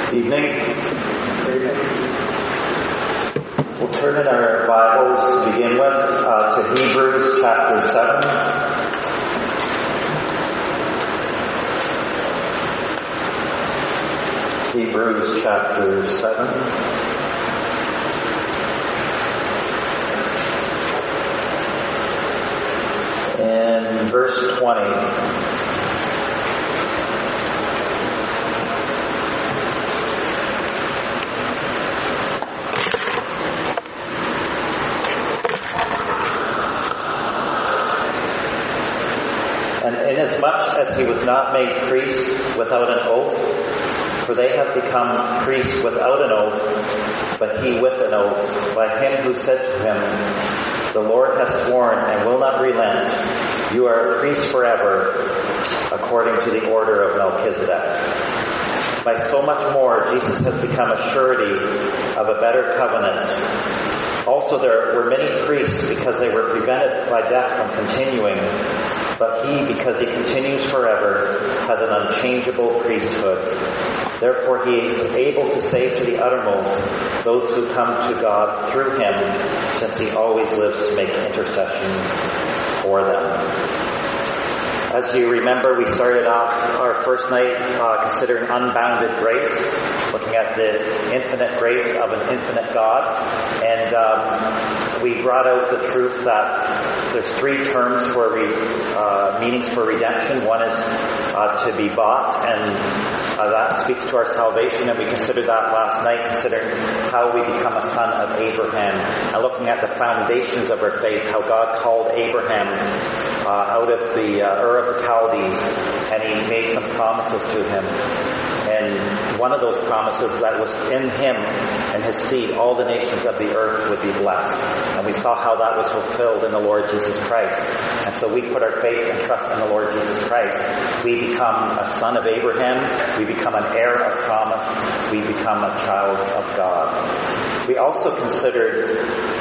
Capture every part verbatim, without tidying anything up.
Evening. We'll turn in our Bibles to begin with uh, to Hebrews chapter seven. Hebrews chapter seven. And verse twenty. Inasmuch as he was not made priest without an oath, for they have become priests without an oath, but he with an oath, by him who said to him, the Lord has sworn and will not relent, you are a priest forever, according to the order of Melchizedek. By so much more, Jesus has become a surety of a better covenant. Also there were many priests because they were prevented by death from continuing, but he, because he continues forever, has an unchangeable priesthood. Therefore he is able to save to the uttermost those who come to God through him, since he always lives to make intercession for them. As you remember, we started off our first night uh, considering unbounded grace, looking at the infinite grace of an infinite God. And um, we brought out the truth that there's three terms for re, uh, meanings for redemption. One is uh, to be bought, and uh, that speaks to our salvation. And we considered that last night, considering how we become a son of Abraham, and looking at the foundations of our faith, how God called Abraham uh, out of the uh, Ur of the Chaldees, and he made some promises to him. And one of those promises that was in him and his seed, all the nations of the earth would be blessed. And we saw how that was fulfilled in the Lord Jesus Christ. And so we put our faith and trust in the Lord Jesus Christ. We become a son of Abraham. We become an heir of promise. We become a child of God. We also considered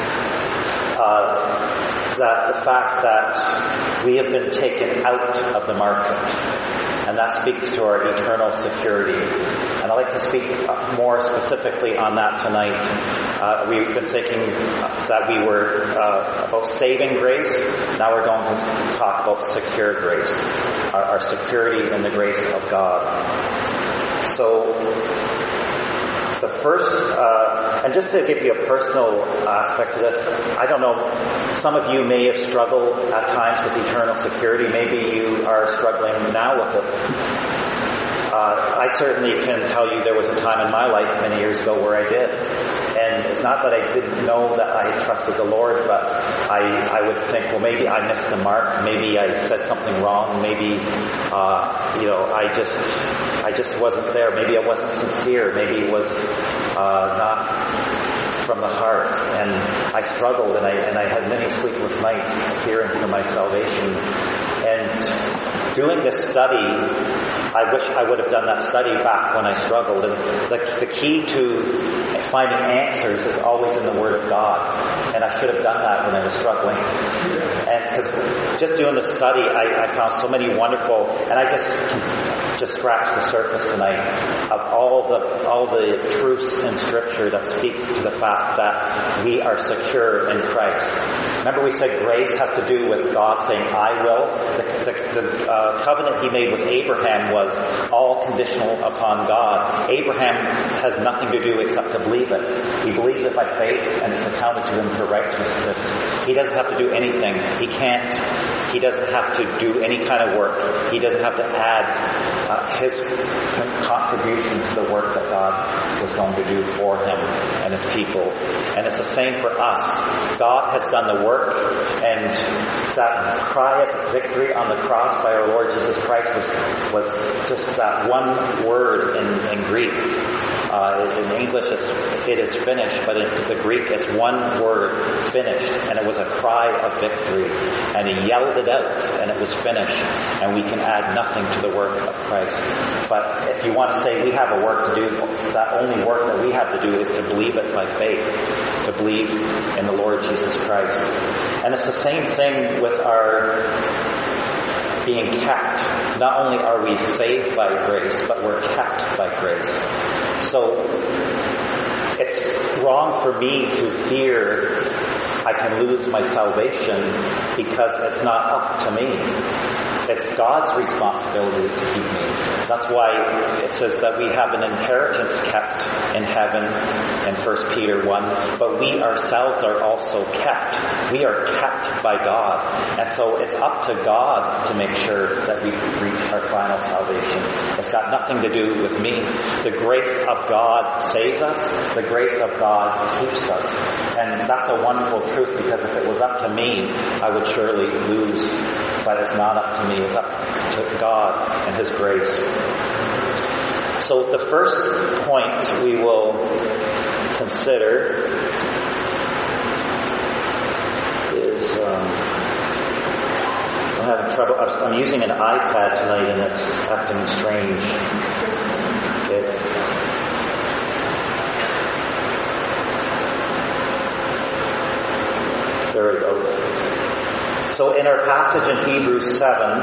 uh, that the fact that we have been taken out of the market. And that speaks to our eternal security. And I'd like to speak more specifically on that tonight. Uh, we've been thinking that we were uh, about saving grace. Now we're going to talk about secure grace, our, our security in the grace of God. So, the first, uh, and just to give you a personal aspect to this, I don't know, some of you may have struggled at times with eternal security. Maybe you are struggling now with it. Uh, I certainly can tell you there was a time in my life many years ago where I did. And it's not that I didn't know that I trusted the Lord, but I, I would think, well, maybe I missed the mark. Maybe I said something wrong. Maybe, uh, you know, I just, I just wasn't there. Maybe I wasn't sincere. Maybe it was uh, not from the heart. And I struggled, and I, and I had many sleepless nights fearing for my salvation. And doing this study, I wish I would have done that study back when I struggled. And the, the key to finding answers is always in the Word of God. And I should have done that when I was struggling. And because just doing the study, I, I found so many wonderful, and I just just scratched the surface tonight of all the all the truths in Scripture that speak to the fact that we are secure in Christ. Remember, we said grace has to do with God saying, "I will." The, the, the uh, covenant He made with Abraham was all conditional upon God. Abraham has nothing to do except to believe it. He believes it by faith, and it's accounted to him for righteousness. He doesn't have to do anything. He can't. He doesn't have to do any kind of work. He doesn't have to add uh, his contribution to the work that God was going to do for him and his people. And it's the same for us. God has done the work, and that cry of victory on the cross by our Lord Jesus Christ was, was just that one word in, in Greek. Uh, in English, it's, it is finished, but in the Greek, it's one word, finished, and it was a cry of victory. And he yelled it out, and it was finished, and we can add nothing to the work of Christ. But if you want to say we have a work to do, that only work that we have to do is to believe it by faith, to believe in the Lord Jesus Christ. And it's the same thing with our being kept. Not only are we saved by grace, but we're kept by grace. So it's wrong for me to fear I can lose my salvation because it's not up to me. It's God's responsibility to keep me. That's why it says that we have an inheritance kept in heaven in First Peter one, but we ourselves are also kept. We are kept by God. And so it's up to God to make sure that we reach our final salvation. It's got nothing to do with me. The grace of God saves us. The grace of God keeps us. And that's a wonderful truth, because if it was up to me, I would surely lose. But it's not up to me. It's up to God and His grace. So the first point we will consider is, um, I'm having trouble. I'm using an iPad tonight and it's acting strange. Okay. There we go. So in our passage in Hebrews seven,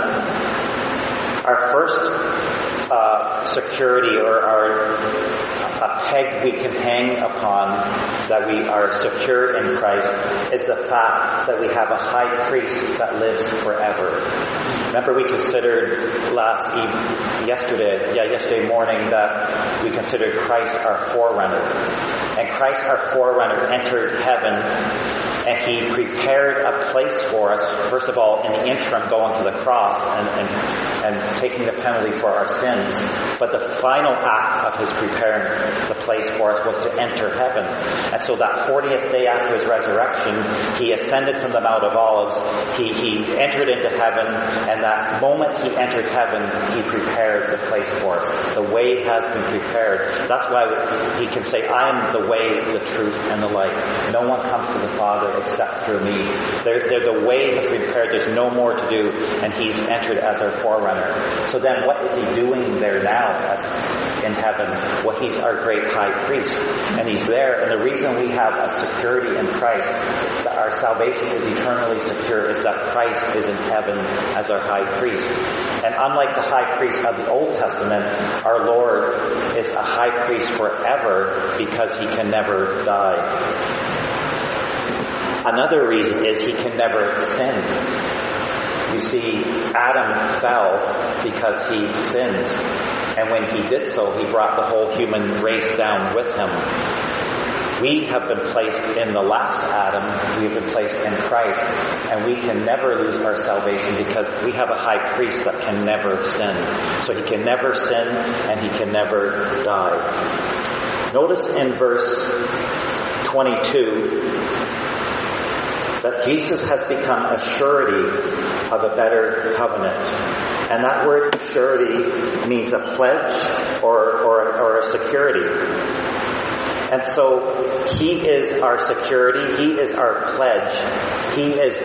our first uh, security, or our a peg we can hang upon that we are secure in Christ, is the fact that we have a high priest that lives forever. Remember, we considered last eve- yesterday, yeah, yesterday morning that we considered Christ our forerunner, and Christ our forerunner entered heaven. And He prepared a place for us, first of all, in the interim, going to the cross and, and, and taking the penalty for our sins. But the final act of His preparing the place for us was to enter heaven. And so that fortieth day after His resurrection, He ascended from the Mount of Olives. He, he entered into heaven, and that moment He entered heaven, He prepared the place for us. The way has been prepared. That's why He can say, I am the way, the truth, and the light. No one comes to the Father except through me. They're, they're, the way has been prepared. There's no more to do, and He's entered as our forerunner. So then what is He doing there now as in heaven? Well, He's our great high priest, and He's there. And the reason we have a security in Christ, that our salvation is eternally secure, is that Christ is in heaven as our high priest. And unlike the high priest of the Old Testament, our Lord is a high priest forever because He can never die. Another reason is He can never sin. You see, Adam fell because he sinned. And when he did so, he brought the whole human race down with him. We have been placed in the last Adam. We have been placed in Christ. And we can never lose our salvation because we have a high priest that can never sin. So He can never sin and He can never die. Notice in verse twenty-two, that Jesus has become a surety of a better covenant. And that word surety means a pledge or, or, or a security. And so He is our security. He is our pledge. He is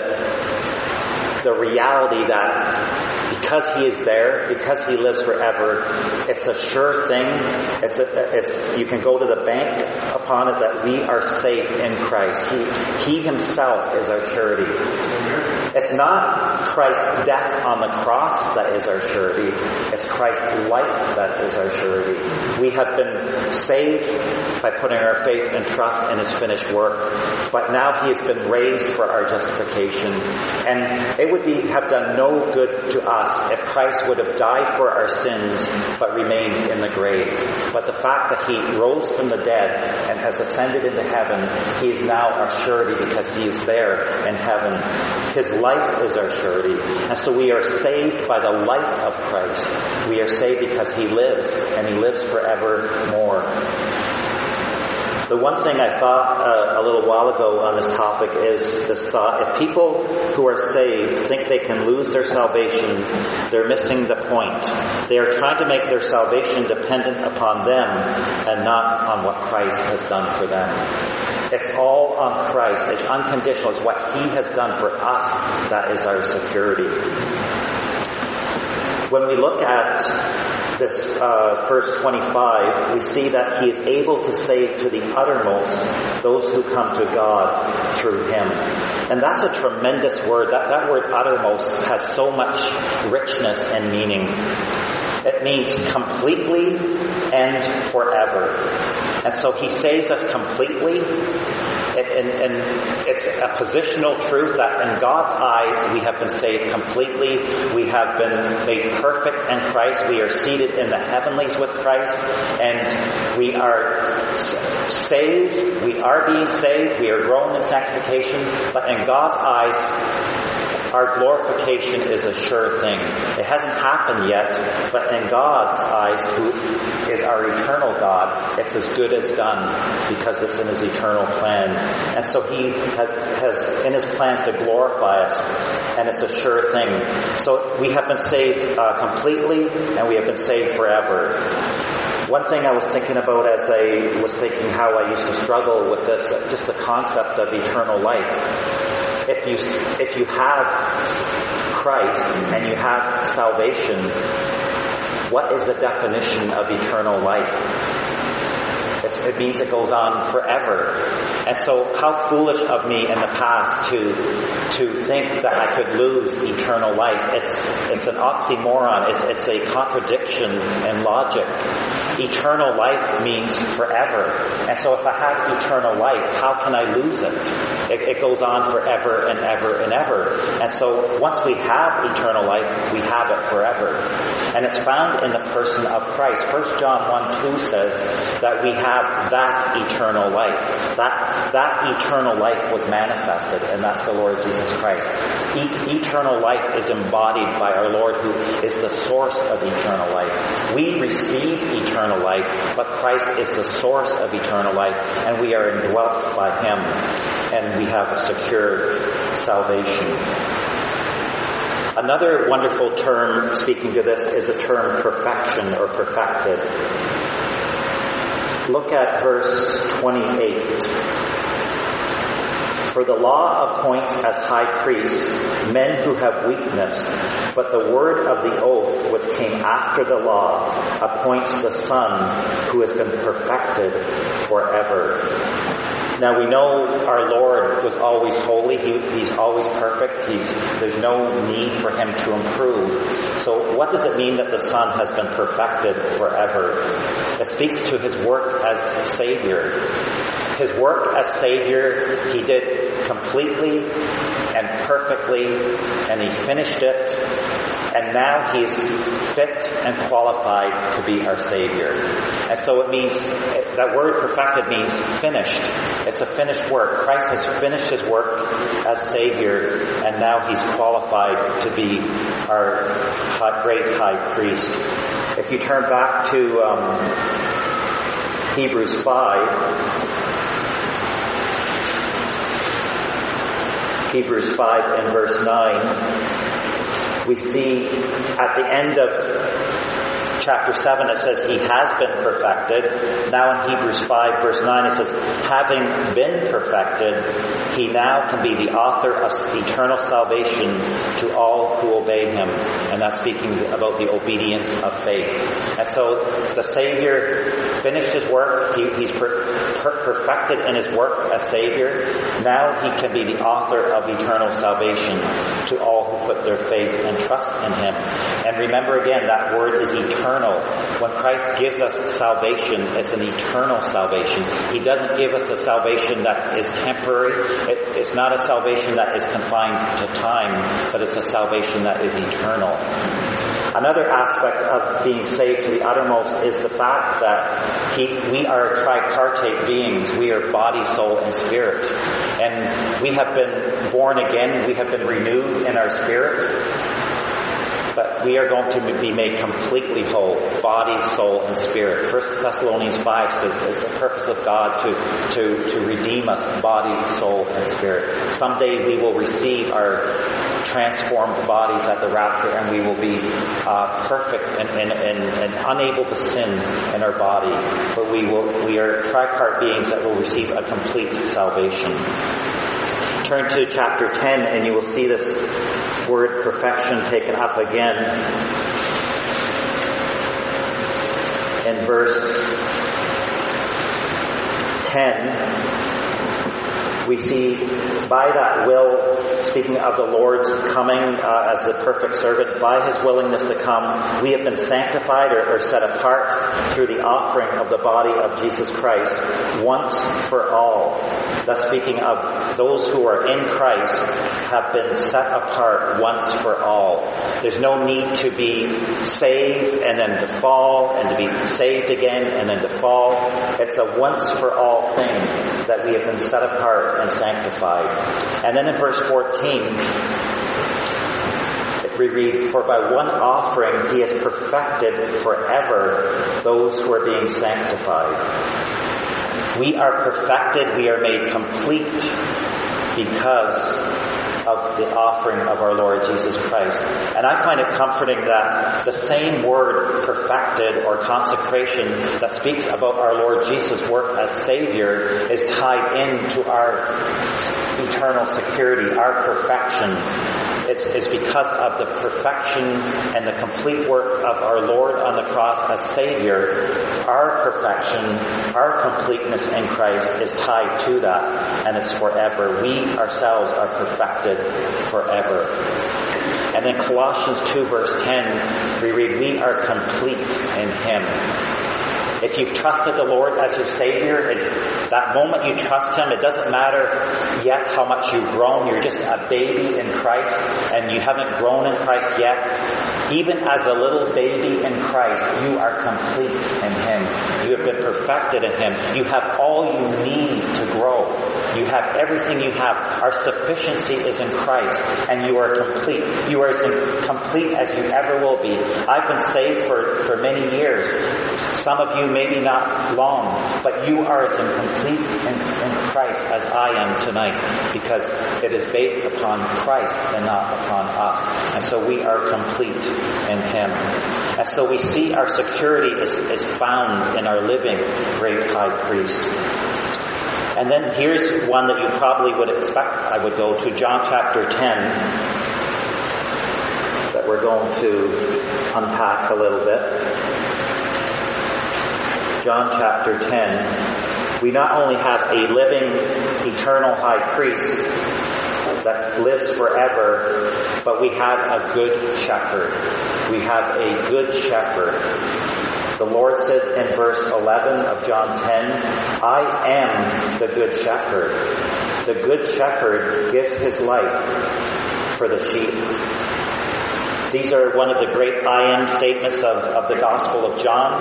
the, the reality that because He is there, because He lives forever, it's a sure thing. It's a, it's, you can go to the bank upon it that we are safe in Christ. He, he Himself is our surety. It's not Christ's death on the cross that is our surety. It's Christ's life that is our surety. We have been saved by putting our faith and trust in His finished work. But now He has been raised for our justification. And it would be, have done no good to us if Christ would have died for our sins but remained in the grave. But the fact that He rose from the dead and has ascended into heaven, He is now our surety because He is there in heaven. His life is our surety. And so we are saved by the life of Christ. We are saved because He lives, and He lives forevermore. The one thing I thought uh, a little while ago on this topic is this thought: if people who are saved think they can lose their salvation, they're missing the point. They are trying to make their salvation dependent upon them and not on what Christ has done for them. It's all on Christ. It's unconditional. It's what He has done for us that is our security. When we look at this uh, verse twenty-five, we see that He is able to save to the uttermost those who come to God through Him. And that's a tremendous word. That, that word uttermost has so much richness and meaning. It means completely and forever. And so he saves us completely. And, and it's a positional truth that in God's eyes we have been saved completely. We have been made perfect in Christ. We are seated in the heavenlies with Christ. And we are saved. We are being saved. We are growing in sanctification. But in God's eyes, our glorification is a sure thing. It hasn't happened yet, but in God's eyes, who is our eternal God, it's as good as done because it's in His eternal plan. And so He has, has in His plans to glorify us, and it's a sure thing. So we have been saved uh, completely, and we have been saved forever. One thing I was thinking about as I was thinking how I used to struggle with this, just the concept of eternal life. If you if you have Christ and you have salvation, what is the definition of eternal life? It's, it means it goes on forever. And so how foolish of me in the past to to think that I could lose eternal life. It's it's an oxymoron. It's, it's a contradiction in logic. Eternal life means forever. And so if I have eternal life, how can I lose it? It, it goes on forever and ever and ever. And so once we have eternal life, we have it forever. And it's found in the person of Christ. First John one two says that we have that eternal life. That, that eternal life was manifested, and that's the Lord Jesus Christ. E- eternal life is embodied by our Lord, who is the source of eternal life. We receive eternal life, but Christ is the source of eternal life, and we are indwelt by Him, and we have a secure salvation. Another wonderful term, speaking to this, is the term perfection or perfected. Look at verse twenty-eight. For the law appoints as high priests men who have weakness, but the word of the oath which came after the law appoints the Son who has been perfected forever. Now we know our Lord was always holy. He, he's always perfect. He's, there's no need for Him to improve. So what does it mean that the Son has been perfected forever? It speaks to His work as Savior. His work as Savior, He did completely and perfectly, and He finished it. And now He is fit and qualified to be our Savior. And so it means, that word perfected means finished. It's a finished work. Christ has finished His work as Savior, and now He's qualified to be our great high priest. If you turn back to um, Hebrews five, Hebrews five and verse nine, we see at the end of chapter seven it says He has been perfected. Now in Hebrews five verse nine it says, having been perfected, He now can be the author of eternal salvation to all who obey Him. And that's speaking about the obedience of faith. And so the Savior finished His work. He, he's per, per, perfected in His work as Savior. Now He can be the author of eternal salvation to all who put their faith and trust in Him. And remember again, that word is eternal. When Christ gives us salvation, it's an eternal salvation. He doesn't give us a salvation that is temporary. It, it's not a salvation that is confined to time, but it's a salvation that is eternal. Another aspect of being saved to the uttermost is the fact that he, we are tripartite beings. We are body, soul, and spirit. And we have been born again. We have been renewed in our spirit. But we are going to be made completely whole, body, soul, and spirit. First Thessalonians five says it's the purpose of God to, to, to redeem us, body, soul, and spirit. Someday we will receive our transformed bodies at the rapture, and we will be uh, perfect and, and, and, and unable to sin in our body. But we will we are tripart beings that will receive a complete salvation. Turn to chapter ten and you will see this word perfection taken up again in verse ten. We see by that will, speaking of the Lord's coming uh, as the perfect servant, by his willingness to come, we have been sanctified or, or set apart through the offering of the body of Jesus Christ once for all. Thus, speaking of those who are in Christ have been set apart once for all. There's no need to be saved and then to fall and to be saved again and then to fall. It's a once for all thing that we have been set apart and sanctified. And then in verse fourteen, we read, "For by one offering he has perfected forever those who are being sanctified." We are perfected, we are made complete because of the offering of our Lord Jesus Christ. And I find it comforting that the same word perfected or consecration that speaks about our Lord Jesus' work as Savior is tied into our eternal security, our perfection. It's, it's because of the perfection and the complete work of our Lord on the cross as Savior. Our perfection, our completeness in Christ is tied to that, and it's forever. We ourselves are perfected forever. And then Colossians two verse ten, we read, "We are complete in Him." If you've trusted the Lord as your Savior, it, that moment you trust Him, it doesn't matter yet how much you've grown. You're just a baby in Christ, and you haven't grown in Christ yet. Even as a little baby in Christ, you are complete in Him. You have been perfected in Him. You have all you need to grow. You have everything you have. Our sufficiency is in Christ, and you are complete. You are as complete as you ever will be. I've been saved for, for many years. Some of you maybe not long, but you are as complete in, in Christ as I am tonight, because it is based upon Christ and not upon us. And so we are complete in Him. And so we see our security is, is found in our living great high priest. And then here's one that you probably would expect I would go to, John chapter ten, that we're going to unpack a little bit. John chapter ten, we not only have a living, eternal high priest that lives forever, but we have a good shepherd. We have a good shepherd. The Lord said in verse eleven of John ten, "I am the good shepherd. The good shepherd gives his life for the sheep." These are one of the great I am statements of, of the Gospel of John.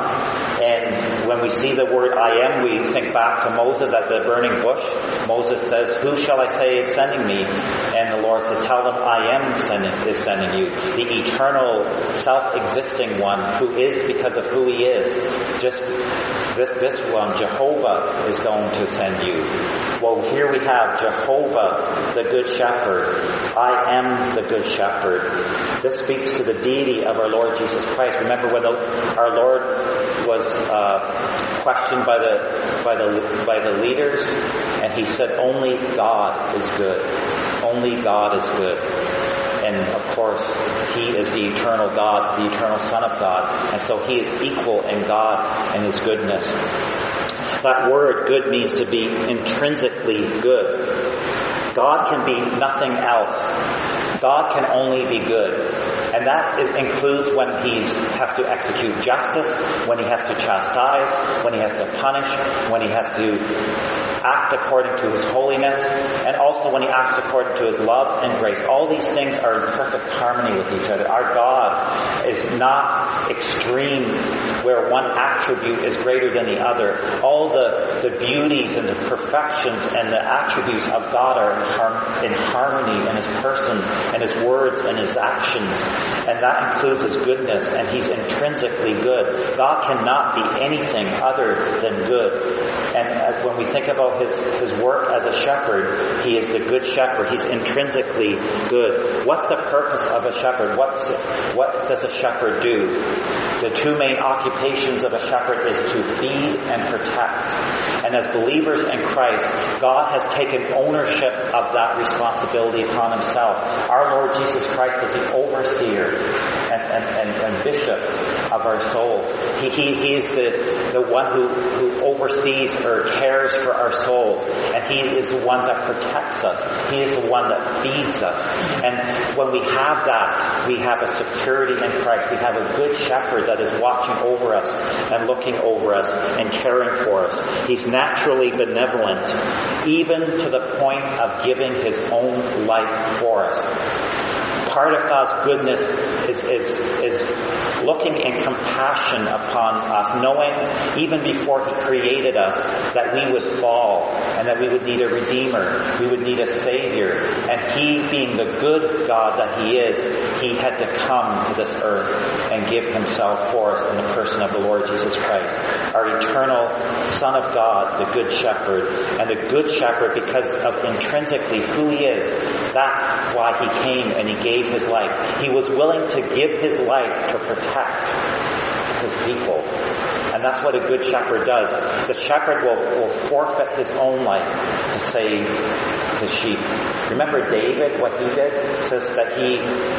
And when we see the word I am, we think back to Moses at the burning bush. Moses says, "Who shall I say is sending me?" And the Lord said, "Tell them I am sending, is sending you." The eternal, self-existing one who is because of who He is. Just this, this one, Jehovah, is going to send you. Well, here we have Jehovah, the Good Shepherd. I am the Good Shepherd. This speaks to the deity of our Lord Jesus Christ. Remember when the, our Lord was uh, questioned by the by the by the leaders, and He said, "Only God is good. Only God is good." And of course, He is the eternal God, the eternal Son of God, and so He is equal in God and His goodness. That word "good" means to be intrinsically good. God can be nothing else. God can only be good. And that includes when He has to execute justice, when He has to chastise, when He has to punish, when He has to act according to His holiness, and also when He acts according to His love and grace. All these things are in perfect harmony with each other. Our God is not extreme, where one attribute is greater than the other. All the, the beauties and the perfections and the attributes of God are in, har- in harmony in His person and His words and His actions. And that includes His goodness, and He's intrinsically good. God cannot be anything other than good. And when we think about His, His work as a shepherd, He is the good shepherd. He's intrinsically good. What's the purpose of a shepherd? What's, what does a shepherd do? The two main occupations of a shepherd is to feed and protect. And as believers in Christ, God has taken ownership of that responsibility upon himself. Our Lord Jesus Christ is the overseer and, and, and, and bishop of our soul. He, he, he is the, the one who, who oversees or cares for our souls. And he is the one that protects us. He is the one that feeds us. And when we have that, we have a security in Christ. We have a good shepherd that is watching over us and looking over us and caring for us. He's naturally benevolent, even to the point of giving his own life for us. Part of God's goodness is, is, is looking in compassion upon us, knowing even before he created us that we would fall and that we would need a redeemer, we would need a savior. And he, being the good God that he is, he had to come to this earth and give himself for us in the person of the Lord Jesus Christ, our eternal Son of God, the Good Shepherd. And the Good Shepherd, because of intrinsically who he is, that's why he came and he gave his life. He was willing to give his life to protect his people. And that's what a good shepherd does. The shepherd will, will forfeit his own life to save his sheep. Remember David, what he did? It says that he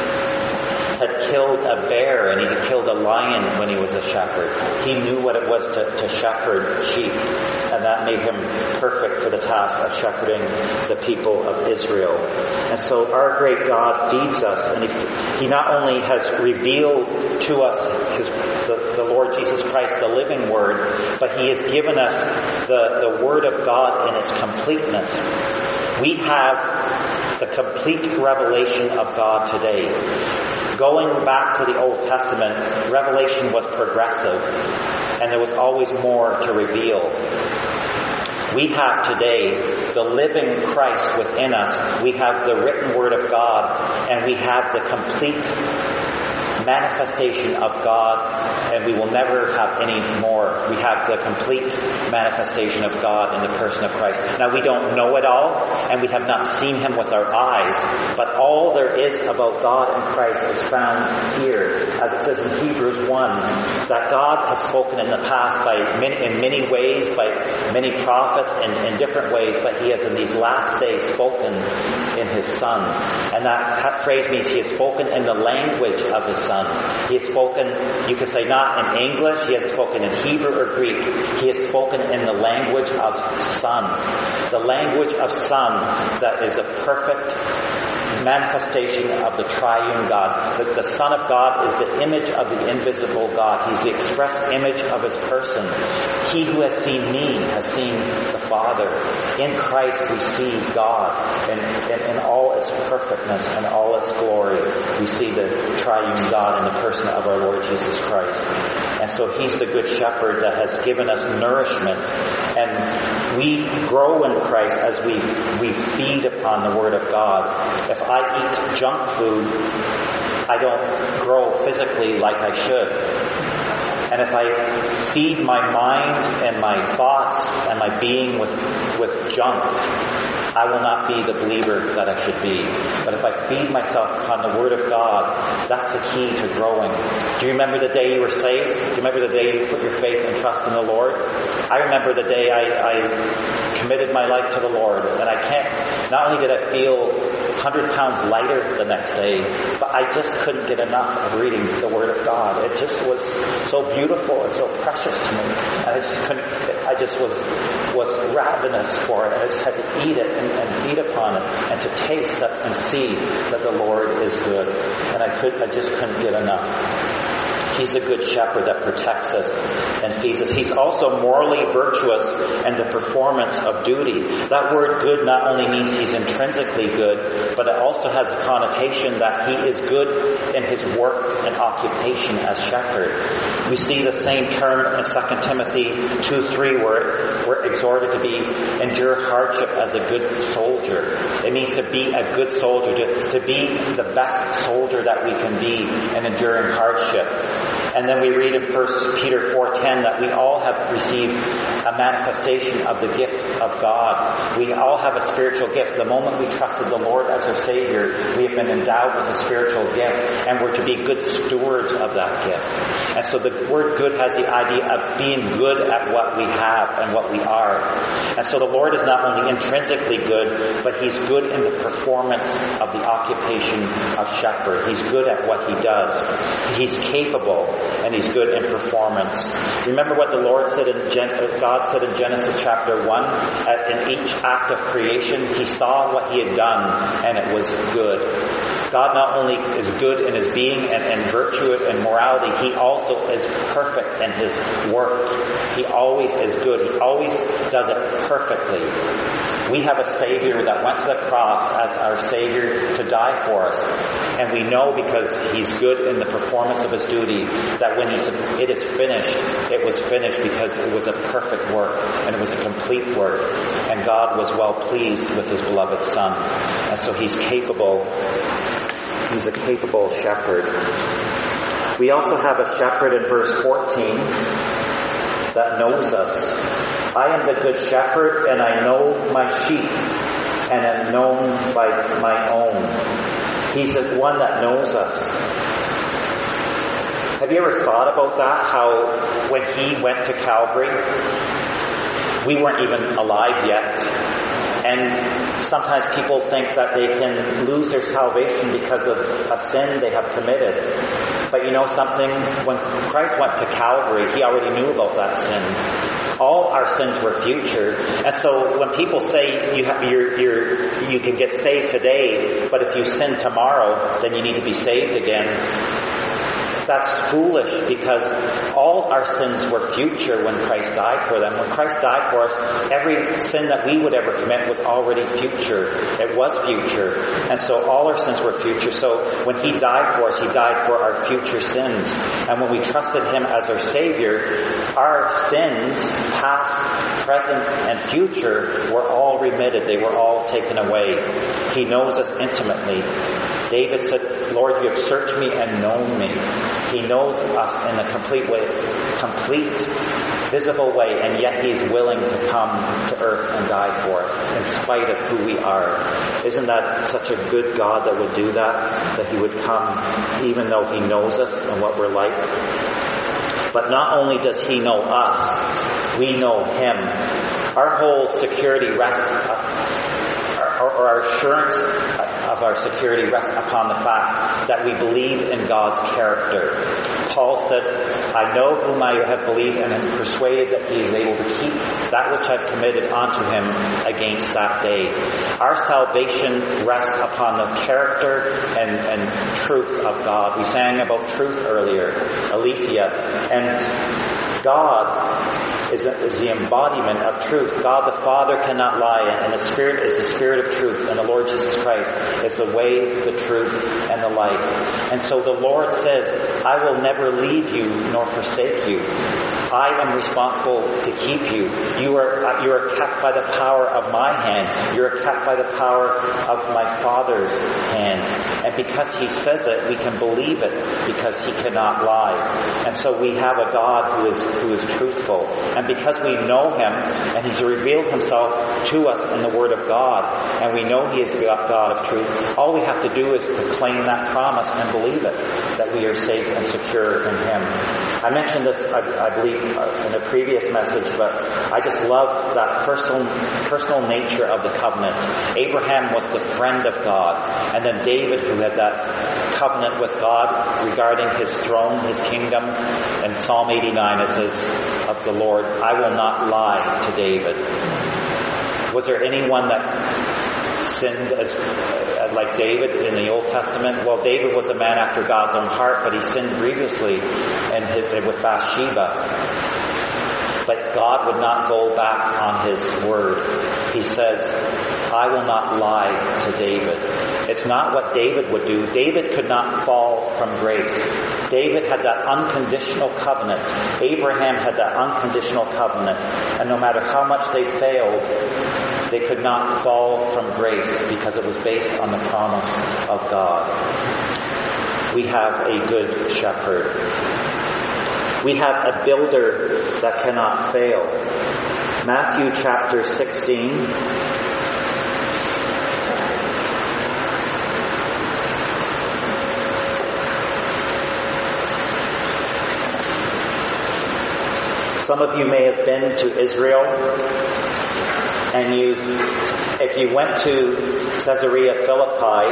had killed a bear and he had killed a lion when he was a shepherd. He knew what it was to, to shepherd sheep, and that made him perfect for the task of shepherding the people of Israel. And so our great God feeds us, and he, he not only has revealed to us his, the, the Lord Jesus Christ, the living Word, but he has given us the, the Word of God in its completeness. We have the complete revelation of God today. Going back to the Old Testament, revelation was progressive, and there was always more to reveal. We have today the living Christ within us. We have the written Word of God, and we have the complete manifestation of God, and we will never have any more. We have the complete manifestation of God in the person of Christ. Now, we don't know it all, and we have not seen him with our eyes, but all there is about God and Christ is found here. As it says in Hebrews one, that God has spoken in the past by many, in many ways, by many prophets, in, in different ways, but he has in these last days spoken in his Son. And that, that phrase means he has spoken in the language of his Son. He has spoken, you could say, not in English, he has spoken in Hebrew or Greek. He has spoken in the language of Son. The language of Son that is a perfect manifestation of the triune God. The, the Son of God is the image of the invisible God. He's the express image of his person. He who has seen me has seen the Father. In Christ we see God in, in, in all its perfectness and all its glory. We see the triune God in the person of our Lord Jesus Christ. And so he's the good shepherd that has given us nourishment. And we grow in Christ as we, we feed upon the Word of God. If I eat junk food, I don't grow physically like I should. And if I feed my mind and my thoughts and my being with, with junk, I will not be the believer that I should be. But if I feed myself upon the Word of God, that's the key to growing. Do you remember the day you were saved? Do you remember the day you put your faith and trust in the Lord? I remember the day I, I committed my life to the Lord. And I can't, not only did I feel one hundred pounds lighter the next day, but I just couldn't get enough of reading the Word of God. It just was so beautiful and so precious to me. And I just couldn't, I just was, was ravenous for it. And I just had to eat it and, and feed upon it and to taste that and see that the Lord is good. And I could, I just couldn't get enough. He's a good shepherd that protects us and feeds us. He's also morally virtuous in the performance of duty. That word good not only means he's intrinsically good, but it also has a connotation that he is good in his work and occupation as shepherd. We see the same term in Second Timothy two three where we're exhorted to be endure hardship as a good soldier. It means to be a good soldier, to, to be the best soldier that we can be in enduring hardship. And then we read in First Peter four ten that we all have received a manifestation of the gift of God. We all have a spiritual gift. The moment we trusted the Lord as our Savior, we have been endowed with a spiritual gift. and we're to be good stewards of that gift. And so the word good has the idea of being good at what we have and what we are. And so the Lord is not only intrinsically good, but He's good in the performance of the occupation of shepherd. He's good at what He does. He's capable, and He's good in performance. Remember what the Lord said in Gen- God said in Genesis chapter one? At, in each act of creation, He saw what He had done, and it was good. God not only is good in His being and, and virtue and morality, He also is perfect in His work. He always is good. He always does it perfectly. We have a Savior that went to the cross as our Savior to die for us. And we know, because He's good in the performance of His duty, that when He said, "It is finished," it was finished because it was a perfect work and it was a complete work. And God was well pleased with His beloved Son. And so He's capable. He's a capable shepherd. We also have a shepherd in verse fourteen that knows us. "I am the good shepherd, and I know my sheep, and am known by my own." He's the one that knows us. Have you ever thought about that? How when He went to Calvary, we weren't even alive yet. And sometimes people think that they can lose their salvation because of a sin they have committed. But you know something? When Christ went to Calvary, He already knew about that sin. All our sins were future. And so when people say you have, you're, you're, you can get saved today, but if you sin tomorrow, then you need to be saved again, that's foolish, because all our sins were future when Christ died for them. When Christ died for us, every sin that we would ever commit was already future. It was future. And so all our sins were future. So when He died for us, He died for our future sins. And when we trusted Him as our Savior, our sins, past, present, and future, were all remitted. They were all taken away. He knows us intimately. David said, "Lord, you have searched me and known me." He knows us in a complete way, complete, visible way, and yet He's willing to come to earth and die for us in spite of who we are. Isn't that such a good God that would do that? That He would come even though He knows us and what we're like? But not only does He know us, we know Him. Our whole security rests, or our assurance of our security rests upon the fact that we believe in God's character. Paul said, "I know whom I have believed, and am persuaded that He is able to keep that which I've committed unto Him against that day." Our salvation rests upon the character and, and truth of God. We sang about truth earlier, Aletheia, and God is, a, is the embodiment of truth. God the Father cannot lie, and the Spirit is the Spirit of truth, and the Lord Jesus Christ is the way, the truth, and the life. And so the Lord says, "I will never leave you nor forsake you. I am responsible to keep you. You are you are kept by the power of my hand. You are kept by the power of my Father's hand." And because He says it, we can believe it, because He cannot lie. And so we have a God who is who is truthful. And because we know Him, and He's revealed Himself to us in the Word of God, and we know He is the God of truth, all we have to do is to claim that promise and believe it, that we are safe and secure in Him. I mentioned this, I, I believe, in a previous message, but I just love that personal, personal nature of the covenant. Abraham was the friend of God, and then David, who had that covenant with God regarding His throne, His kingdom. In Psalm eighty-nine, it says of the Lord, "I will not lie to David." Was there anyone that sinned as like David in the Old Testament? Well, David was a man after God's own heart, but he sinned grievously and with Bathsheba. But God would not go back on His word. He says, "I will not lie to David." It's not what David would do. David could not fall from grace. David had that unconditional covenant. Abraham had that unconditional covenant. And no matter how much they failed, they could not fall from grace because it was based on the promise of God. We have a good shepherd. We have a builder that cannot fail. Matthew chapter sixteen. Some of you may have been to Israel, and you, if you went to Caesarea Philippi,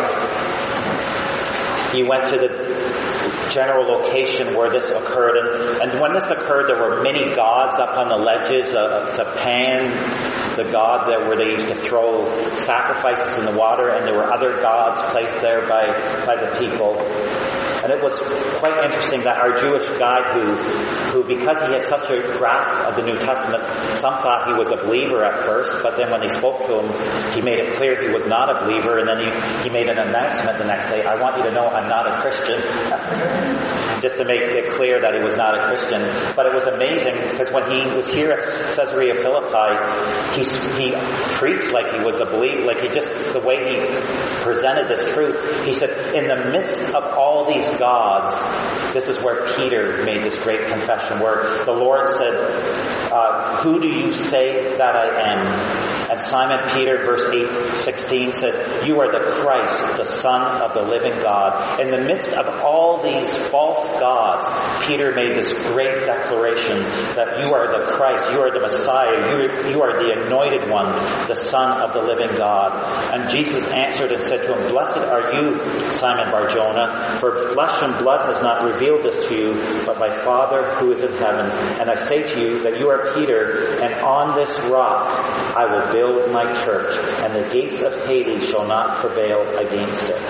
you went to the general location where this occurred. And, and when this occurred, there were many gods up on the ledges uh, to Pan, the god that where they used to throw sacrifices in the water, and there were other gods placed there by, by the people. And it was quite interesting that our Jewish guide who, who, because he had such a grasp of the New Testament, some thought he was a believer at first, but then when he spoke to him, he made it clear he was not a believer, and then he, he made an announcement the next day, I want you to know I'm not a Christian, just to make it clear that he was not a Christian. But it was amazing, because when he was here at Caesarea Philippi, he, he preached like he was a believer, like he just, the way he presented this truth, he said, in the midst of all these gods, this is where Peter made this great confession, where the Lord said, uh, who do you say that I am? And Simon Peter, verse eight sixteen, said, you are the Christ, the Son of the living God. In the midst of all these false gods, Peter made this great declaration that you are the Christ, you are the Messiah, you, you are the anointed one, the Son of the living God. And Jesus answered and said to him, blessed are you, Simon Bar-Jonah, for flesh and blood has not revealed this to you, but my Father who is in heaven. And I say to you that you are Peter, and on this rock I will build my church, and the gates of Hades shall not prevail against it.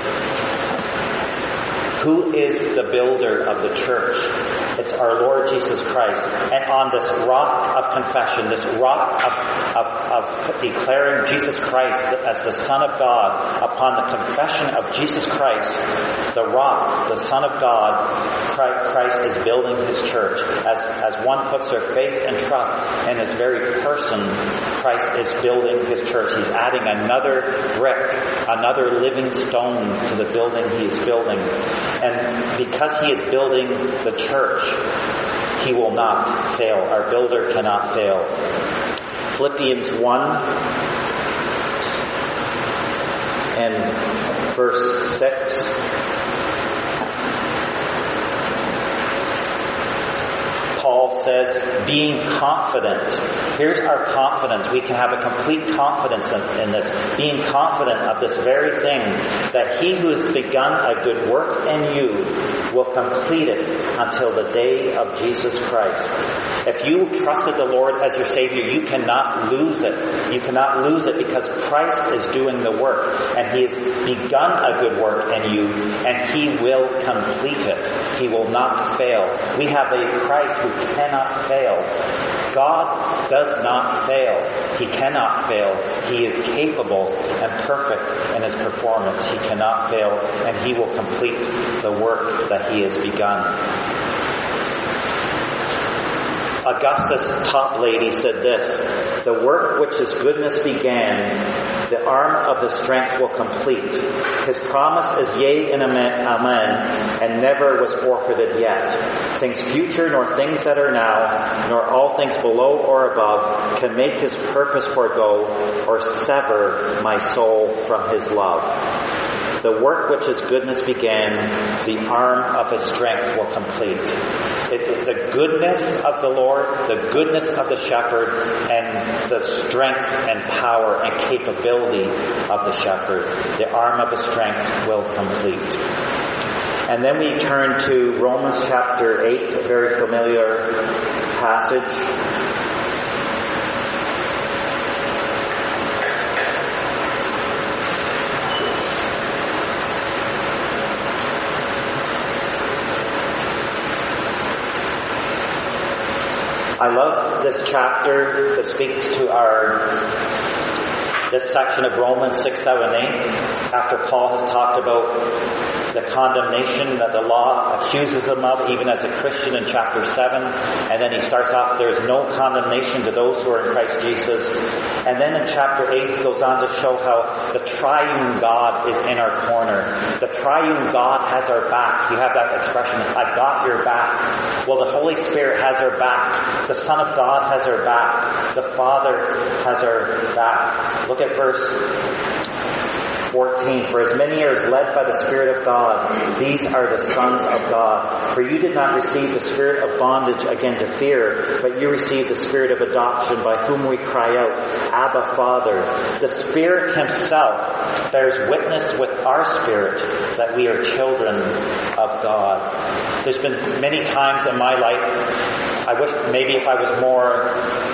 Who is the builder of the church? It's our Lord Jesus Christ. And on this rock of confession, this rock of, of, of declaring Jesus Christ as the Son of God, upon the confession of Jesus Christ, the rock, the Son of God, Christ is building His church. As, as one puts their faith and trust in His very person, Christ is building His church. He's adding another brick, another living stone to the building He is building. And because He is building the church, He will not fail. Our builder cannot fail. Philippians one and verse six. Paul says, being confident. Here's our confidence. We can have a complete confidence in, in this. Being confident of this very thing, that He who has begun a good work in you will complete it until the day of Jesus Christ. If you trusted the Lord as your Savior, you cannot lose it. You cannot lose it because Christ is doing the work, and He has begun a good work in you, and He will complete it. He will not fail. We have a Christ who cannot fail. God does not fail. He cannot fail. He is capable and perfect in His performance. He cannot fail, and He will complete the work that He has begun. Augustus Toplady said this, the work which His goodness began, the arm of His strength will complete. His promise is yea and amen, amen, and never was forfeited yet. Things future, nor things that are now, nor all things below or above, can make His purpose forego or sever my soul from His love. The work which His goodness began, the arm of His strength will complete. It, it, the goodness of the Lord, the goodness of the shepherd, and the strength and power and capability of the shepherd, the arm of His strength will complete. And then we turn to Romans chapter eight, a very familiar passage. I love this chapter that speaks to our, this section of Romans six, seven, eight, after Paul has talked about the condemnation that the law accuses him of, even as a Christian in chapter seven. And then he starts off, there is no condemnation to those who are in Christ Jesus. And then in chapter eight, he goes on to show how the triune God is in our corner. The triune God has our back. You have that expression, I've got your back. Well, the Holy Spirit has our back. The Son of God has our back. The Father has our back. Look at verse fourteen, for as many are led by the Spirit of God, these are the sons of God. For you did not receive the spirit of bondage again to fear, but you received the Spirit of adoption, by whom we cry out, Abba, Father. The Spirit Himself bears witness with our spirit that we are children of God. There's been many times in my life, I wish maybe if I was more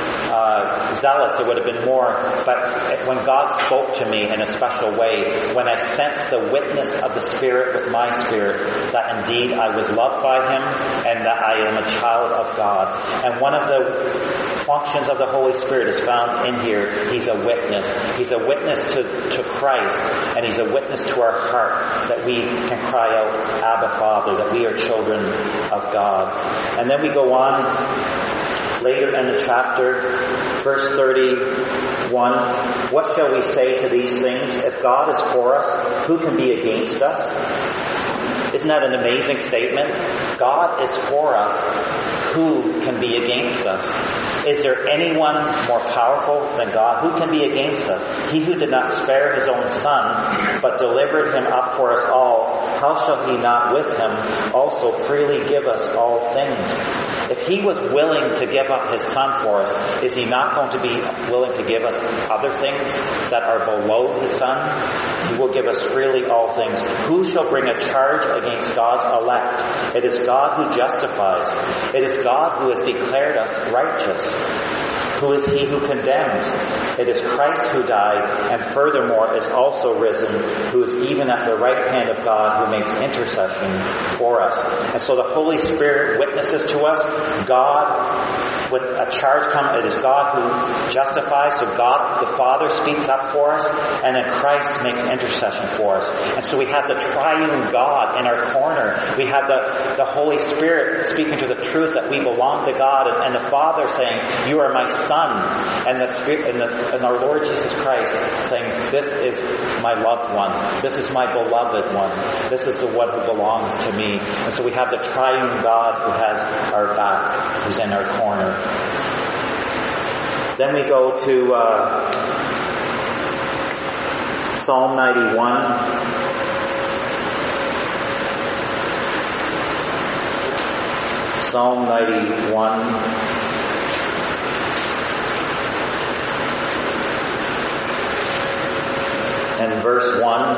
uh, zealous, it would have been more, but when God spoke to me in a special way, when I sensed the witness of the Spirit with my spirit, that indeed I was loved by Him and that I am a child of God. And one of the functions of the Holy Spirit is found in here. He's a witness. He's a witness to, to Christ, and He's a witness to our heart that we can cry out, Abba, Father, that we are children of God. And then we go on later in the chapter, verse thirty-one, what shall we say to these things? If God is for us, who can be against us? Isn't that an amazing statement? God is for us. Who can be against us? Is there anyone more powerful than God? Who can be against us? He who did not spare His own Son, but delivered Him up for us all, how shall He not with Him also freely give us all things? If He was willing to give up His Son for us, is He not going to be willing to give us other things that are below His Son? He will give us freely all things. Who shall bring a charge against God's elect? It is God who justifies. It is God who has declared us righteous. Who is He who condemns? It is Christ who died, and furthermore is also risen, who is even at the right hand of God, who makes intercession for us. And so the Holy Spirit witnesses to us. God, when a charge comes, it is God who justifies, so God the Father speaks up for us, and then Christ makes intercession for us. And so we have the triune God in our corner. We have the, the Holy Spirit speaking to the truth that we belong to God, and, and the Father saying, you are my Son, and the Spirit, and, the, and our Lord Jesus Christ saying, this is my loved one. This is my beloved one. This is the one who belongs to me. And so we have the triune God who has our back, who's in our corner. Then we go to uh, Psalm ninety-one. Psalm ninety-one. And verse one,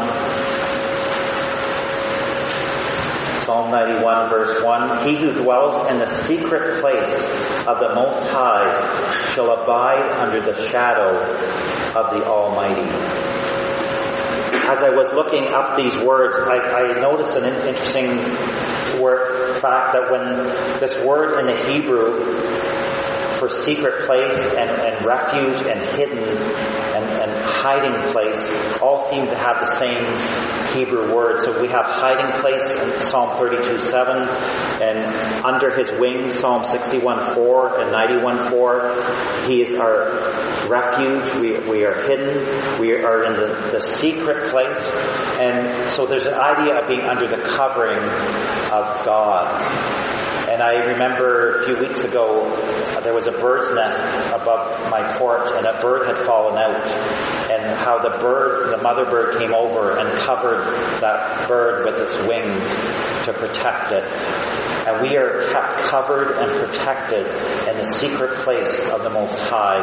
Psalm ninety-one, verse one, he who dwells in the secret place of the Most High shall abide under the shadow of the Almighty. As I was looking up these words, I, I noticed an interesting word, fact that when this word in the Hebrew for secret place and, and refuge and hidden and, and hiding place all seem to have the same Hebrew word. So we have hiding place in Psalm thirty-two seven, and under His wings, Psalm sixty-one four and ninety-one four. He is our refuge. We, we are hidden. We are in the, the secret place. And so there's an idea of being under the covering of God. And I remember a few weeks ago, uh, there was a bird's nest above my porch, and a bird had fallen out, and how the bird, the mother bird, came over and covered that bird with its wings to protect it. And we are kept covered and protected in the secret place of the Most High.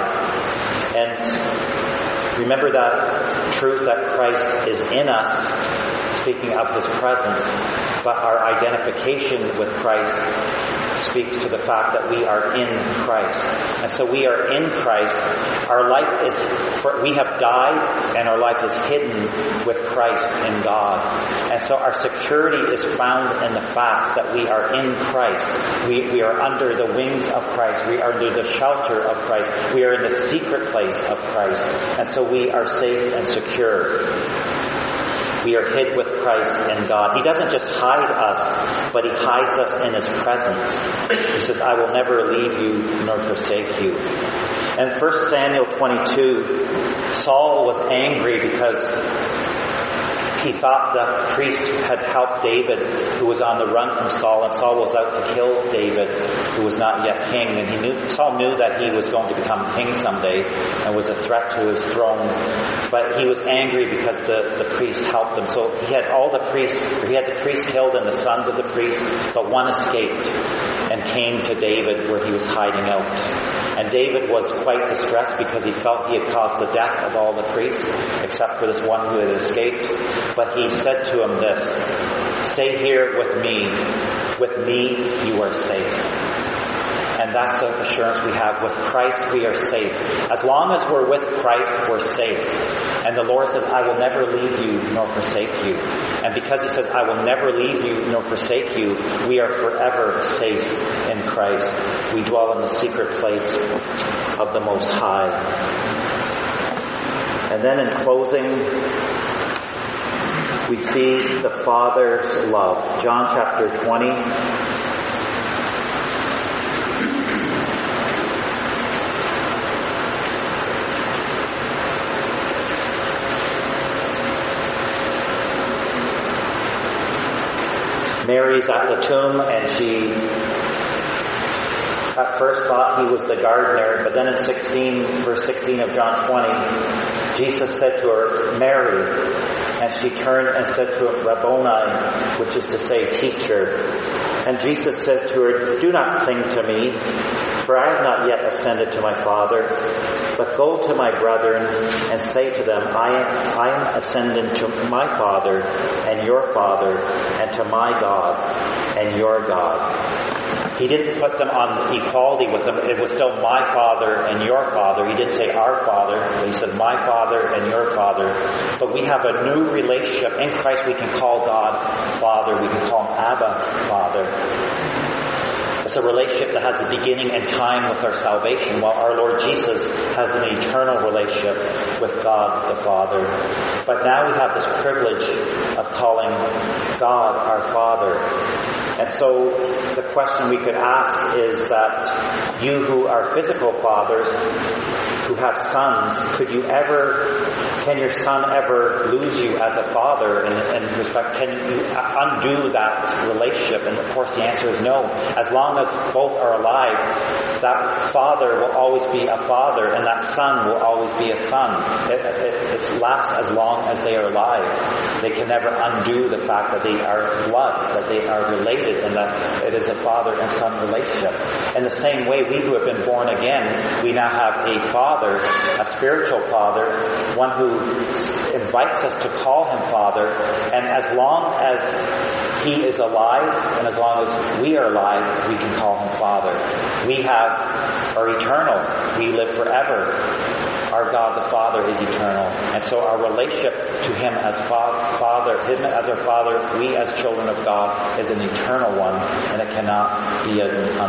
And remember that truth that Christ is in us, speaking of His presence, but our identification with Christ speaks to the fact that we are in Christ. And so we are in Christ. Our life is, for, we have died, and our life is hidden with Christ in God. And so our security is found in the fact that we are in Christ. We, we are under the wings of Christ. We are under the shelter of Christ. We are in the secret place of Christ. And so we are safe and secure. We are hid with Christ in God. He doesn't just hide us, but He hides us in His presence. He says, I will never leave you nor forsake you. And First Samuel twenty-two, Saul was angry because he thought the priest had helped David, who was on the run from Saul, and Saul was out to kill David, who was not yet king. And he knew, Saul knew that he was going to become king someday and was a threat to his throne. But he was angry because the, the priest helped him. So he had all the priests, he had the priests killed and the sons of the priests, but one escaped and came to David where he was hiding out. And David was quite distressed because he felt he had caused the death of all the priests, except for this one who had escaped. But he said to him this, "Stay here with me. With me you are safe." And that's the assurance we have. With Christ we are safe. As long as we're with Christ, we're safe. And the Lord said, "I will never leave you nor forsake you." And because he says, "I will never leave you nor forsake you," we are forever safe in Christ. We dwell in the secret place of the Most High. And then in closing, we see the Father's love. John chapter twenty. Mary's at the tomb, and she at first thought he was the gardener, but then in sixteen, verse sixteen of John twenty, Jesus said to her, "Mary," and she turned and said to him, "Rabboni," which is to say, teacher. And Jesus said to her, "Do not cling to me, for I have not yet ascended to my Father, but go to my brethren and say to them, I am, I am ascending to my Father and your Father, and to my God and your God." He didn't put them on equality with them. It was still my Father and your Father. He didn't say our Father. He said my Father and your Father. But we have a new relationship. In Christ we can call God Father. We can call him Abba, Father. It's a relationship that has a beginning and time with our salvation, while our Lord Jesus has an eternal relationship with God the Father. But now we have this privilege of calling God our Father. And so the question we could ask is that you who are physical fathers, who have sons, could you ever, can your son ever lose you as a father in, in respect? Can you undo that relationship? And of course the answer is no. As long as both are alive, that father will always be a father and that son will always be a son. It, it, it lasts as long as they are alive. They can never undo the fact that they are blood, that they are related, and that it is a father and son relationship. In the same way, we who have been born again, we now have a father, a spiritual father, one who invites us to call him Father, and as long as he is alive, and as long as we are alive, we can call him Father. We have, are eternal. We live forever. Our God the Father is eternal. And so our relationship to him as fa- Father, him as our Father, we as children of God, is an eternal one, and it cannot be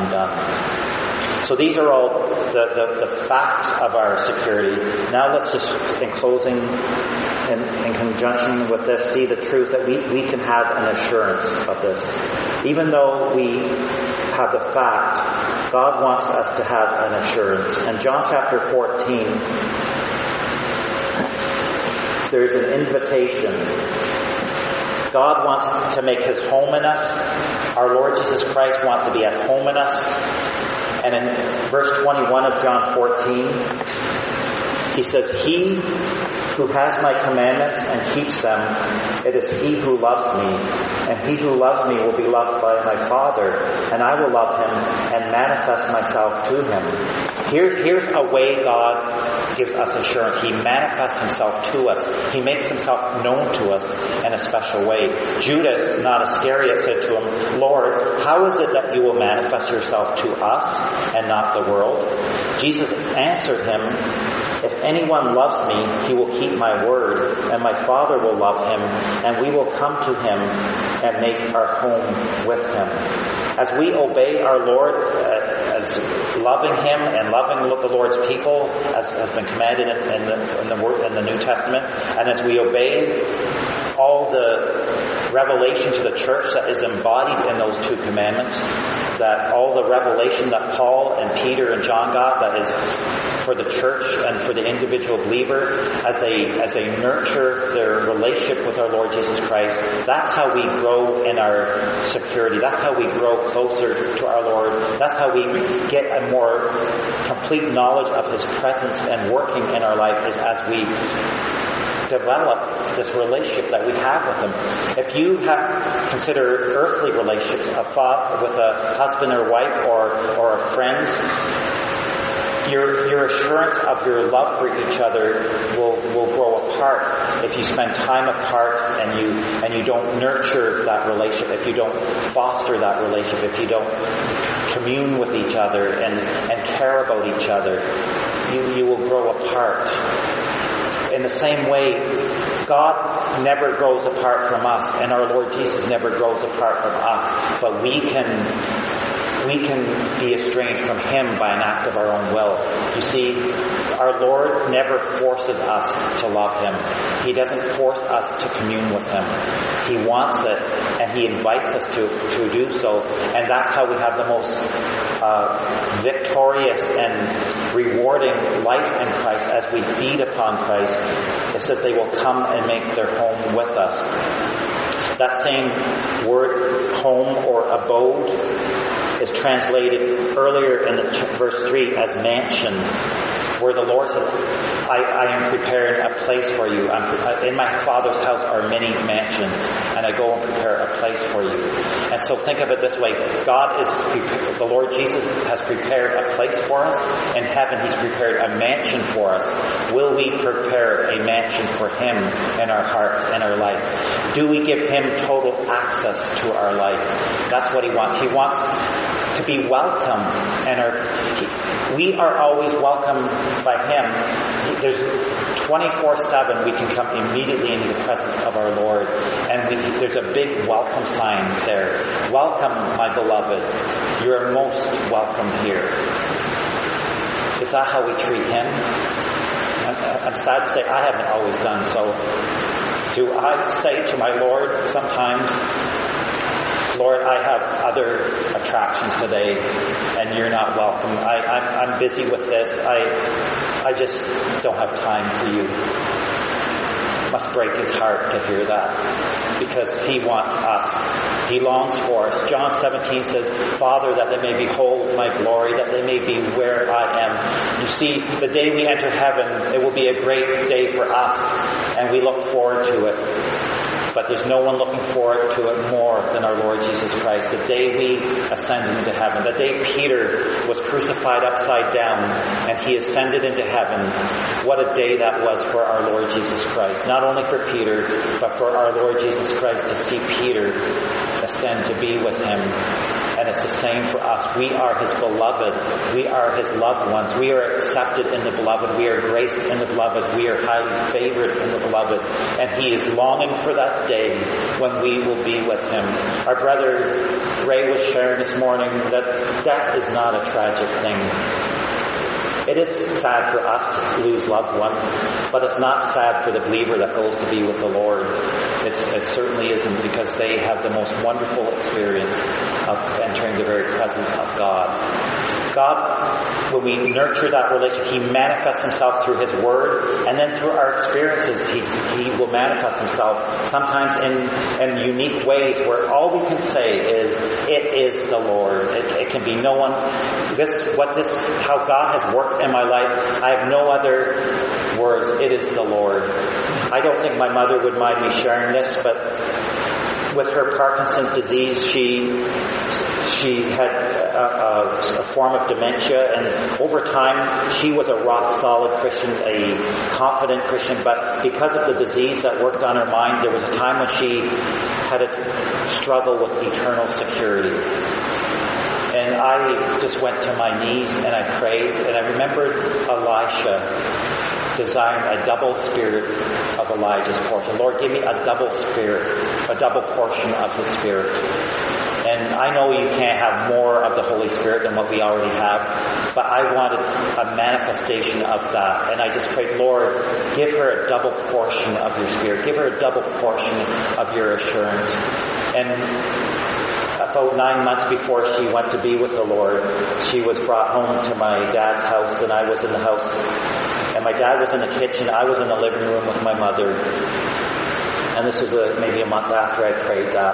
undone. So these are all the, the, the facts of our security. Now let's just, in closing, in, in conjunction with this, see the truth that we, we can have an assurance of this. Even though we have the fact, God wants us to have an assurance. In John chapter fourteen, there's an invitation. God wants to make his home in us. Our Lord Jesus Christ wants to be at home in us. And in verse twenty-one of John fourteen, he says, "He who has my commandments and keeps them, it is he who loves me. And he who loves me will be loved by my Father, and I will love him and manifest myself to him." Here, here's a way God gives us assurance. He manifests himself to us. He makes himself known to us in a special way. Judas, not Iscariot, said to him, "Lord, how is it that you will manifest yourself to us and not the world?" Jesus answered him, "If anyone loves me, he will keep my word, and my Father will love him, and we will come to him and make our home with him." As we obey our Lord, uh, as loving him and loving the Lord's people, as has been commanded in, in, the, in, the word, in the New Testament, and as we obey all the revelation to the church that is embodied in those two commandments, that all the revelation that Paul and Peter and John got, that is for the church and for the individual believer, as they as they nurture their relationship with our Lord Jesus Christ, that's how we grow in our security. That's how we grow closer to our Lord. That's how we get a more complete knowledge of His presence and working in our life, is as we develop this relationship that we have with Him. If you have considered earthly relationships, a father with a husband or wife, or or friends, Your, your assurance of your love for each other will, will grow apart if you spend time apart and you and you don't nurture that relationship, if you don't foster that relationship, if you don't commune with each other and, and care about each other. You, you will grow apart. In the same way, God never grows apart from us, and our Lord Jesus never grows apart from us, but we can We can be estranged from Him by an act of our own will. You see, our Lord never forces us to love Him. He doesn't force us to commune with Him. He wants it, and He invites us to, to do so. And that's how we have the most uh, victorious and rewarding life in Christ as we feed upon Christ. It says they will come and make their home with us. That same word, home or abode, is translated earlier in the t- verse three as mansion, where the Lord says, I, I am preparing a place for you. I'm, in my Father's house are many mansions, and I go and prepare a place for you. And so think of it this way. God is, the Lord Jesus has prepared a place for us. In heaven, He's prepared a mansion for us. Will we prepare a mansion for Him in our heart and our life? Do we give Him total access to our life? That's what He wants. He wants to be welcome, and our, he, we are always welcomed by Him. There's twenty-four seven we can come immediately into the presence of our Lord, and we, there's a big welcome sign there. Welcome, my beloved. You are most welcome here. Is that how we treat Him? I'm, I'm sad to say I haven't always done so. Do I say to my Lord sometimes, Lord, I have other attractions today, and you're not welcome. I, I'm, I'm busy with this. I, I just don't have time for you. Must break His heart to hear that, because He wants us. He longs for us. John seventeen says, Father, that they may behold my glory, that they may be where I am. You see, the day we enter heaven, it will be a great day for us, and we look forward to it. But there's no one looking forward to it more than our Lord Jesus Christ. The day we ascended into heaven, the day Peter was crucified upside down and he ascended into heaven, what a day that was for our Lord Jesus Christ. Not only for Peter, but for our Lord Jesus Christ to see Peter ascend to be with Him. And it's the same for us. We are His beloved. We are His loved ones. We are accepted in the beloved. We are graced in the beloved. We are highly favored in the beloved. And He is longing for that day when we will be with Him. Our brother Ray was sharing this morning that death is not a tragic thing. It is sad for us to lose loved ones, but it's not sad for the believer that goes to be with the Lord. It's, it certainly isn't, because they have the most wonderful experience of entering the very presence of God. God, when we nurture that relationship, He manifests Himself through His Word, and then through our experiences, He, he will manifest Himself sometimes in, in unique ways where all we can say is, it is the Lord. It, it can be no one. This, what this, how God has worked in my life, I have no other words. It is the Lord. I don't think my mother would mind me sharing this, but with her Parkinson's disease, she she had a, a, a form of dementia, and over time she was a rock-solid Christian, a confident Christian, but because of the disease that worked on her mind, there was a time when she had a struggle with eternal security. And I just went to my knees and I prayed, and I remembered Elisha desiring a double spirit of Elijah's portion. Lord, give me a double spirit, a double portion of His Spirit. And I know you can't have more of the Holy Spirit than what we already have, but I wanted a manifestation of that. And I just prayed, Lord, give her a double portion of your Spirit. Give her a double portion of your assurance. And about nine months before she went to be with the Lord, she was brought home to my dad's house, and I was in the house, and my dad was in the kitchen, I was in the living room with my mother, and this was a, maybe a month after I prayed that,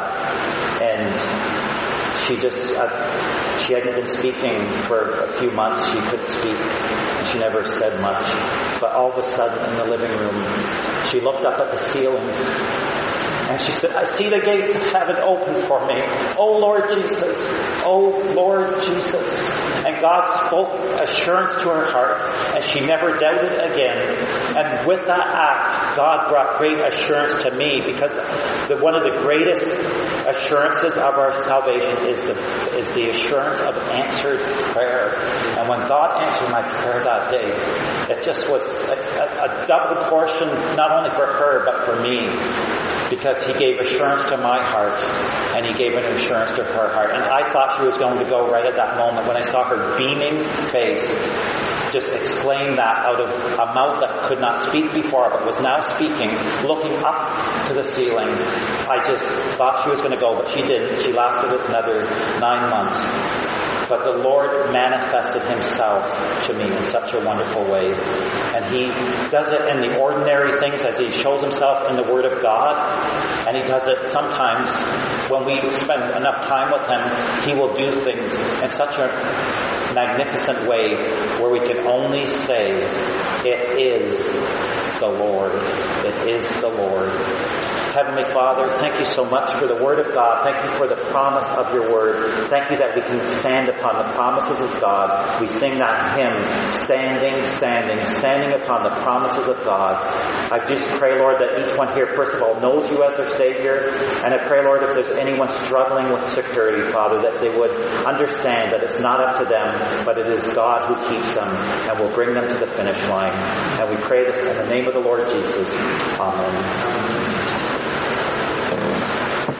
and she just, uh, she hadn't been speaking for a few months, she couldn't speak, and she never said much, but all of a sudden in the living room, she looked up at the ceiling, and she said, I see the gates of heaven open for me. Oh Lord Jesus. Oh Lord Jesus. And God spoke assurance to her heart, and she never doubted again. And with that act, God brought great assurance to me, because the, one of the greatest assurances of our salvation is the, is the assurance of answered prayer. And when God answered my prayer that day, it just was a, a, a double portion, not only for her, but for me. Because he gave assurance to my heart, and he gave an assurance to her heart. And I thought she was going to go right at that moment when I saw her beaming face just exclaim that out of a mouth that could not speak before, but was now speaking, looking up to the ceiling. I just thought she was going to go, but she didn't. She lasted another nine months. But the Lord manifested himself to me in such a wonderful way. And he does it in the ordinary things as he shows himself in the Word of God. And he does it sometimes when we spend enough time with him, he will do things in such a magnificent way where we can only say, it is the Lord. It is the Lord. Heavenly Father, thank you so much for the Word of God. Thank you for the promise of your Word. Thank you that we can stand upon the promises of God. We sing that hymn, standing, standing, standing upon the promises of God. I just pray, Lord, that each one here, first of all, knows you as their Savior. And I pray, Lord, if there's anyone struggling with security, Father, that they would understand that it's not up to them, but it is God who keeps them and will bring them to the finish line. And we pray this in the name of the Lord Jesus. Amen.